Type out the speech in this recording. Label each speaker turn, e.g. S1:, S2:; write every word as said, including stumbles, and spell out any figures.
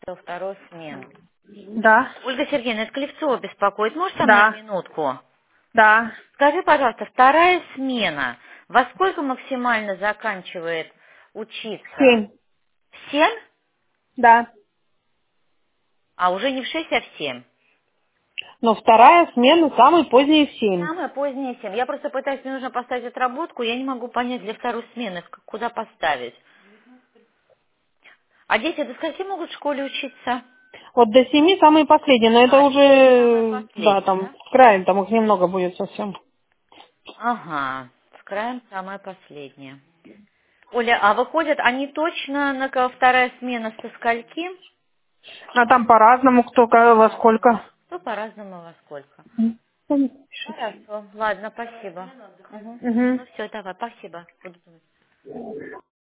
S1: второй смены.
S2: Да,
S1: Ольга Сергеевна, это Клевцова беспокоит. Можешь со мной на
S2: да,
S1: минутку?
S2: да.
S1: Скажи, пожалуйста, вторая смена во сколько максимально заканчивает учиться?
S2: Семь,
S1: В семь?
S2: да.
S1: А уже не в шесть, а в семь.
S2: Но вторая смена самый поздний в семь.
S1: Самое позднее семь. Я просто пытаюсь, мне нужно поставить отработку, я не могу понять для второй смены, к- куда поставить. А дети до скольки могут в школе учиться?
S2: Вот до семи самый последний, но это
S1: А, семь самое
S2: уже, да,
S1: последнее,
S2: там,
S1: да?
S2: с краем, там их немного будет совсем.
S1: Ага, с краем самое последнее. Оля, а выходят они точно на ко- вторая смена со скольки?
S2: А там по-разному, кто ка- во
S1: По-разному.
S2: сколько.
S1: Кто по-разному во сколько?
S2: М, там пишите.
S1: Хорошо, ладно, спасибо. Мгм.
S2: Мгм.
S1: Ну все, давай, спасибо. Буду думать.